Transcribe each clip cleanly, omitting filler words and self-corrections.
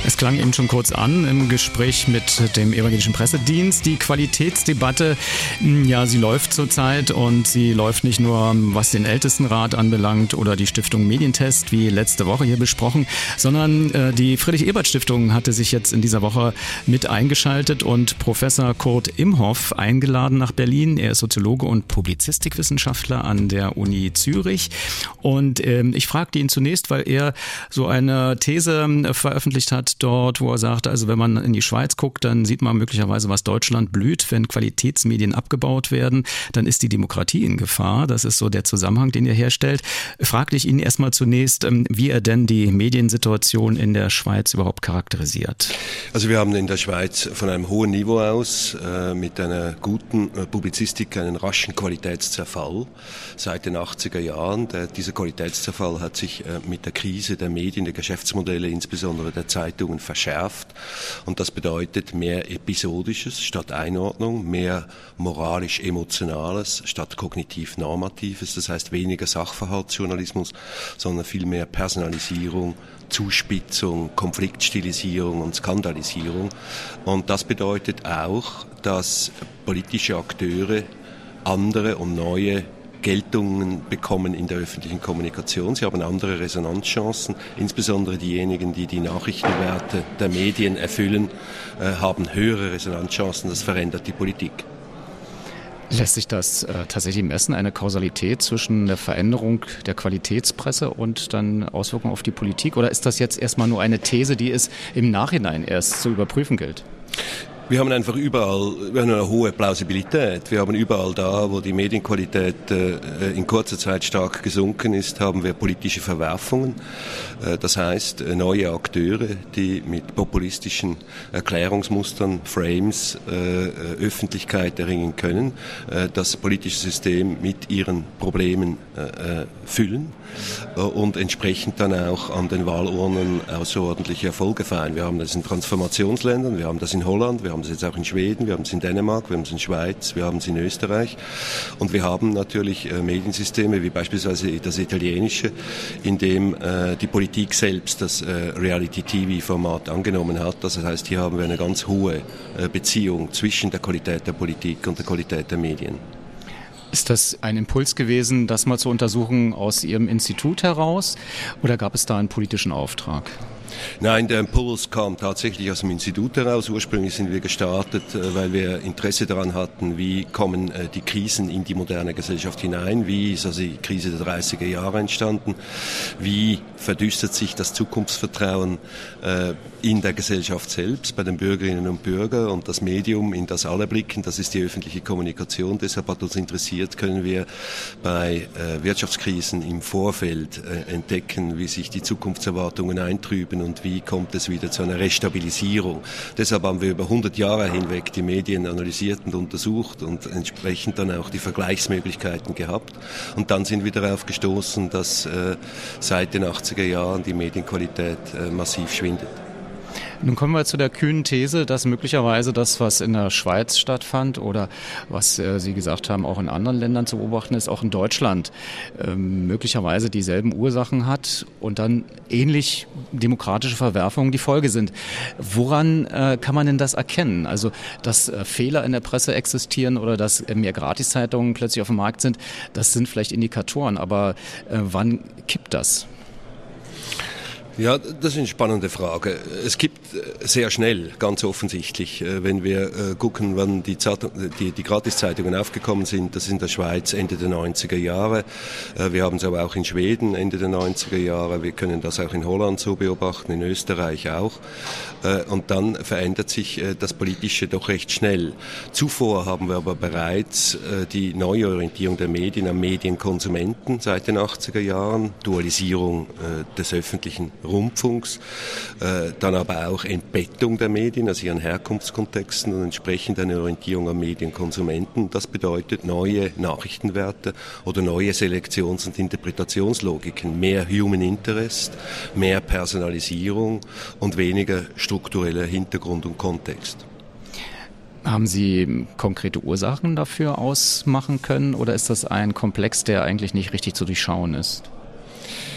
Es klang eben schon kurz an im Gespräch mit dem Evangelischen Pressedienst. Die Qualitätsdebatte, ja, sie läuft zurzeit und sie läuft nicht nur, was den Ältestenrat anbelangt oder die Stiftung Medientest, wie letzte Woche hier besprochen, sondern die Friedrich-Ebert-Stiftung hatte sich jetzt in dieser Woche mit eingeschaltet und Professor Kurt Imhoff eingeladen nach Berlin. Er ist Soziologe und Publizistikwissenschaftler an der Uni Zürich. Und ich fragte ihn zunächst, weil er so eine These veröffentlicht hat dort, wo er sagt, also wenn man in die Schweiz guckt, dann sieht man möglicherweise, was Deutschland blüht. Wenn Qualitätsmedien abgebaut werden, dann ist die Demokratie in Gefahr. Das ist so der Zusammenhang, den er herstellt. Fragte ich ihn erstmal zunächst, wie er denn die Mediensituation in der Schweiz überhaupt charakterisiert. Also wir haben in der Schweiz von einem hohen Niveau aus mit einer guten Publizistik einen raschen Qualitätszerfall seit den 80er Jahren. Dieser Qualitätszerfall hat sich mit der Krise der Medien, der Geschäftsmodelle, insbesondere der Zeitungen, verschärft. Und das bedeutet mehr Episodisches statt Einordnung, mehr moralisch-emotionales statt kognitiv-normatives. Das heißt weniger Sachverhaltsjournalismus, sondern viel mehr Personalisierung, Zuspitzung, Konfliktstilisierung und Skandalisierung. Und das bedeutet auch, dass politische Akteure andere und neue Geltungen bekommen in der öffentlichen Kommunikation. Sie haben andere Resonanzchancen, insbesondere diejenigen, die die Nachrichtenwerte der Medien erfüllen, haben höhere Resonanzchancen. Das verändert die Politik. Lässt sich das tatsächlich messen, eine Kausalität zwischen der Veränderung der Qualitätspresse und dann Auswirkungen auf die Politik? Oder ist das jetzt erstmal nur eine These, die es im Nachhinein erst zu überprüfen gilt? Wir haben einfach überall eine hohe Plausibilität. Wir haben überall da, wo die Medienqualität in kurzer Zeit stark gesunken ist, haben wir politische Verwerfungen. Das heißt, neue Akteure, die mit populistischen Erklärungsmustern, Frames, Öffentlichkeit erringen können, das politische System mit ihren Problemen füllen und entsprechend dann auch an den Wahlurnen außerordentliche Erfolge feiern. Wir haben das in Transformationsländern, wir haben das in Holland, wir haben es jetzt auch in Schweden, wir haben es in Dänemark, wir haben es in Schweiz, wir haben es in Österreich und wir haben natürlich Mediensysteme wie beispielsweise das italienische, in dem die Politik selbst das Reality-TV-Format angenommen hat. Das heißt, hier haben wir eine ganz hohe Beziehung zwischen der Qualität der Politik und der Qualität der Medien. Ist das ein Impuls gewesen, das mal zu untersuchen aus Ihrem Institut heraus oder gab es da einen politischen Auftrag? Nein, der Impuls kam tatsächlich aus dem Institut heraus. Ursprünglich sind wir gestartet, weil wir Interesse daran hatten, wie kommen die Krisen in die moderne Gesellschaft hinein, wie ist also die Krise der 30er Jahre entstanden, wie verdüstert sich das Zukunftsvertrauen in der Gesellschaft selbst, bei den Bürgerinnen und Bürgern und das Medium, in das alle blicken, das ist die öffentliche Kommunikation. Deshalb hat uns interessiert, können wir bei Wirtschaftskrisen im Vorfeld entdecken, wie sich die Zukunftserwartungen eintrüben und wie kommt es wieder zu einer Restabilisierung. Deshalb haben wir über 100 Jahre hinweg die Medien analysiert und untersucht und entsprechend dann auch die Vergleichsmöglichkeiten gehabt. Und dann sind wir darauf gestoßen, dass seit den 80er Jahren die Medienqualität massiv schwindet. Nun kommen wir zu der kühnen These, dass möglicherweise das, was in der Schweiz stattfand oder was Sie gesagt haben, auch in anderen Ländern zu beobachten ist, auch in Deutschland möglicherweise dieselben Ursachen hat und dann ähnlich demokratische Verwerfungen die Folge sind. Woran kann man denn das erkennen? Also, dass Fehler in der Presse existieren oder dass mehr Gratiszeitungen plötzlich auf dem Markt sind, das sind vielleicht Indikatoren, aber wann kippt das? Ja, das ist eine spannende Frage. Es gibt sehr schnell, ganz offensichtlich, wenn wir gucken, wann die Gratiszeitungen aufgekommen sind, das ist in der Schweiz Ende der 90er Jahre. Wir haben es aber auch in Schweden Ende der 90er Jahre. Wir können das auch in Holland so beobachten, in Österreich auch. Und dann verändert sich das Politische doch recht schnell. Zuvor haben wir aber bereits die Neuorientierung der Medien am Medienkonsumenten seit den 80er Jahren, Dualisierung des öffentlichen Rundfunks, dann aber auch Entbettung der Medien aus ihren Herkunftskontexten und entsprechend eine Orientierung am Medienkonsumenten. Das bedeutet neue Nachrichtenwerte oder neue Selektions- und Interpretationslogiken, mehr Human Interest, mehr Personalisierung und weniger struktureller Hintergrund und Kontext. Haben Sie konkrete Ursachen dafür ausmachen können oder ist das ein Komplex, der eigentlich nicht richtig zu durchschauen ist?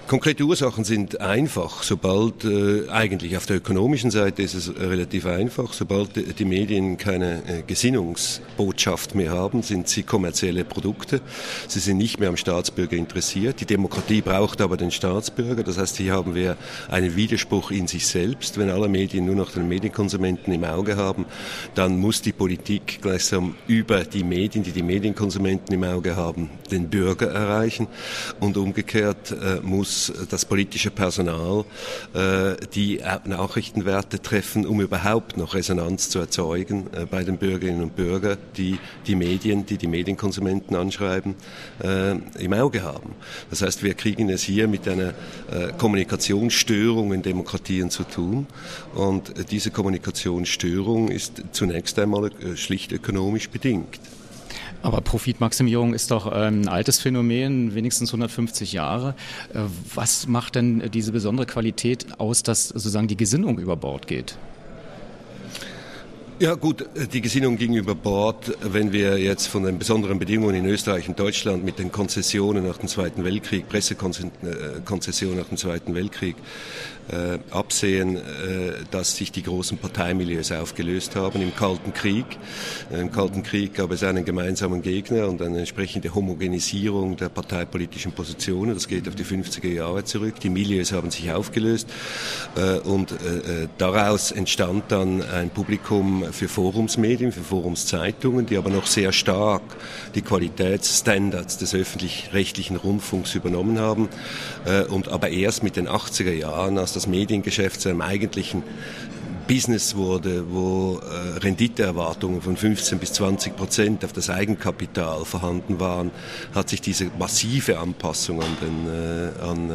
Konkrete Ursachen sind einfach. Eigentlich auf der ökonomischen Seite ist es relativ einfach. Sobald die Medien keine Gesinnungsbotschaft mehr haben, sind sie kommerzielle Produkte. Sie sind nicht mehr am Staatsbürger interessiert. Die Demokratie braucht aber den Staatsbürger. Das heißt, hier haben wir einen Widerspruch in sich selbst. Wenn alle Medien nur noch den Medienkonsumenten im Auge haben, dann muss die Politik gleichsam über die Medien, die die Medienkonsumenten im Auge haben, den Bürger erreichen. Und umgekehrt muss das politische Personal die Nachrichtenwerte treffen, um überhaupt noch Resonanz zu erzeugen bei den Bürgerinnen und Bürgern, die die Medienkonsumenten anschreiben, im Auge haben. Das heißt, wir kriegen es hier mit einer Kommunikationsstörung in Demokratien zu tun. Und diese Kommunikationsstörung ist zunächst einmal schlicht ökonomisch bedingt. Aber Profitmaximierung ist doch ein altes Phänomen, wenigstens 150 Jahre. Was macht denn diese besondere Qualität aus, dass sozusagen die Gesinnung über Bord geht? Ja gut, die Gesinnung ging über Bord, wenn wir jetzt von den besonderen Bedingungen in Österreich und Deutschland mit den Konzessionen nach dem Zweiten Weltkrieg, Pressekonzessionen nach dem Zweiten Weltkrieg, absehen, dass sich die großen Parteimilieus aufgelöst haben im Kalten Krieg. Im Kalten Krieg gab es einen gemeinsamen Gegner und eine entsprechende Homogenisierung der parteipolitischen Positionen. Das geht auf die 50er Jahre zurück. Die Milieus haben sich aufgelöst und daraus entstand dann ein Publikum für Forumsmedien, für Forumszeitungen, die aber noch sehr stark die Qualitätsstandards des öffentlich-rechtlichen Rundfunks übernommen haben und aber erst mit den 80er Jahren, als das Mediengeschäft zu einem eigentlichen Business wurde, wo Renditeerwartungen von 15-20% auf das Eigenkapital vorhanden waren, hat sich diese massive Anpassung an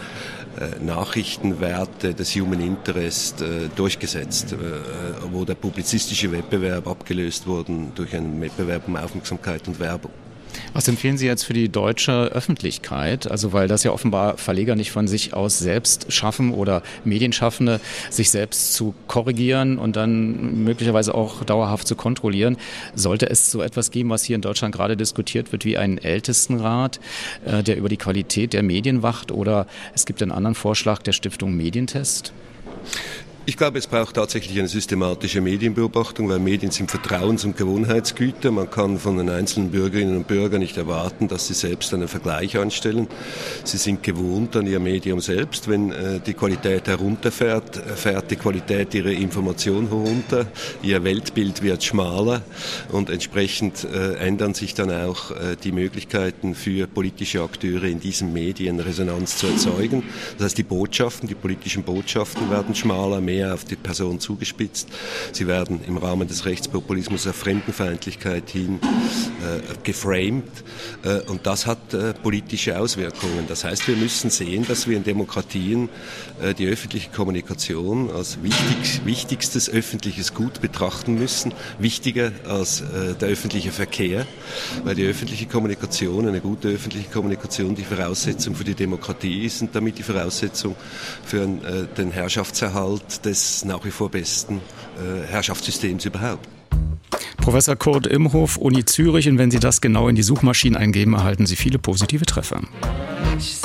Nachrichtenwerte des Human Interest durchgesetzt, wo der publizistische Wettbewerb abgelöst wurde durch einen Wettbewerb um Aufmerksamkeit und Werbung. Was empfehlen Sie jetzt für die deutsche Öffentlichkeit? Also weil das ja offenbar Verleger nicht von sich aus selbst schaffen oder Medienschaffende, sich selbst zu korrigieren und dann möglicherweise auch dauerhaft zu kontrollieren. Sollte es so etwas geben, was hier in Deutschland gerade diskutiert wird, wie einen Ältestenrat, der über die Qualität der Medien wacht? Oder es gibt einen anderen Vorschlag der Stiftung Medientest? Ich glaube, es braucht tatsächlich eine systematische Medienbeobachtung, weil Medien sind Vertrauens- und Gewohnheitsgüter. Man kann von den einzelnen Bürgerinnen und Bürgern nicht erwarten, dass sie selbst einen Vergleich anstellen. Sie sind gewohnt an ihr Medium selbst. Wenn die Qualität herunterfährt, fährt die Qualität ihrer Information herunter. Ihr Weltbild wird schmaler und entsprechend ändern sich dann auch die Möglichkeiten für politische Akteure in diesen Medien Resonanz zu erzeugen. Das heißt, die politischen Botschaften werden schmaler, mehr auf die Person zugespitzt. Sie werden im Rahmen des Rechtspopulismus auf Fremdenfeindlichkeit hin geframed und das hat politische Auswirkungen. Das heißt, wir müssen sehen, dass wir in Demokratien die öffentliche Kommunikation als wichtigstes öffentliches Gut betrachten müssen, wichtiger als der öffentliche Verkehr, weil die öffentliche Kommunikation, eine gute öffentliche Kommunikation die Voraussetzung für die Demokratie ist und damit die Voraussetzung für den Herrschaftserhalt des nach wie vor besten Herrschaftssystems überhaupt. Professor Kurt Imhof, Uni Zürich, und wenn Sie das genau in die Suchmaschinen eingeben, erhalten Sie viele positive Treffer.